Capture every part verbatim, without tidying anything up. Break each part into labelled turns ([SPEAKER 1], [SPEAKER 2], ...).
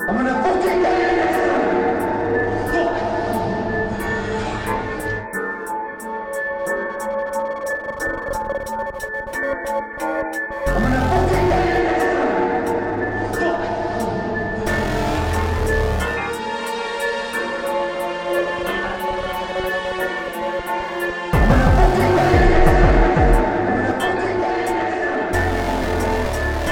[SPEAKER 1] I'm gonna fucking get you next time! Fuck! I'm gonna fucking get you next time! Fuck! I'm gonna fucking get you next time! I'm gonna fucking get you next time!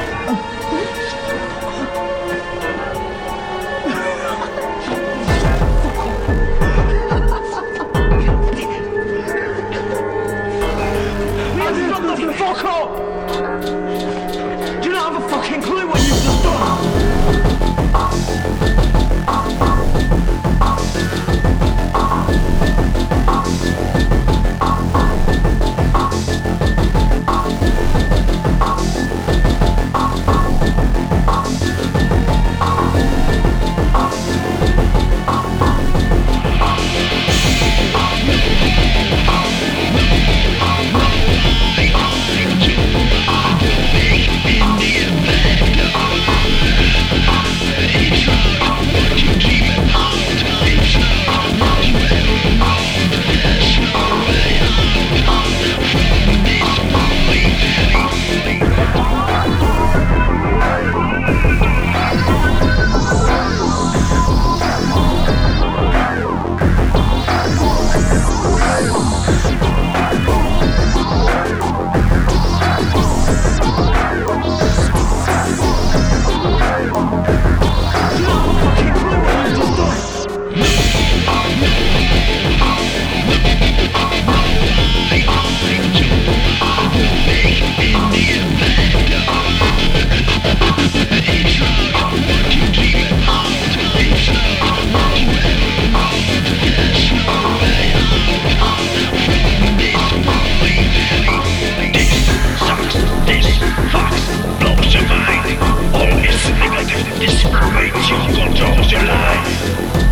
[SPEAKER 1] Fuck up! Do you not have a fucking clue what you've just done?
[SPEAKER 2] This information controls your life.